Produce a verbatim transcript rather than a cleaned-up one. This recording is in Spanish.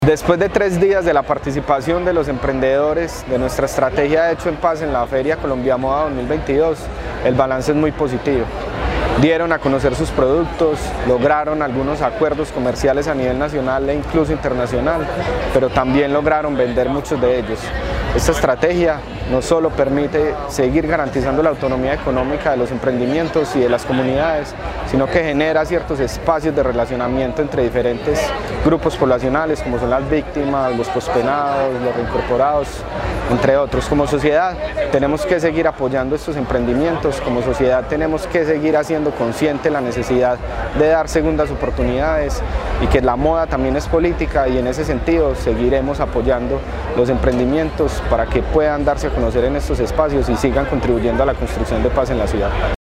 Después de tres días de la participación de los emprendedores de nuestra estrategia Hecho en Paz en la Feria Colombia Moda dos mil veintidós, el balance es muy positivo. Dieron a conocer sus productos, lograron algunos acuerdos comerciales a nivel nacional e incluso internacional, pero también lograron vender muchos de ellos. Esta estrategia no solo permite seguir garantizando la autonomía económica de los emprendimientos y de las comunidades, sino que genera ciertos espacios de relacionamiento entre diferentes grupos poblacionales, como son las víctimas, los pospenados, los reincorporados, entre otros. Como sociedad tenemos que seguir apoyando estos emprendimientos, como sociedad tenemos que seguir haciendo consciente la necesidad de dar segundas oportunidades y que la moda también es política, y en ese sentido seguiremos apoyando los emprendimientos para que puedan darse a conocer en estos espacios y sigan contribuyendo a la construcción de paz en la ciudad.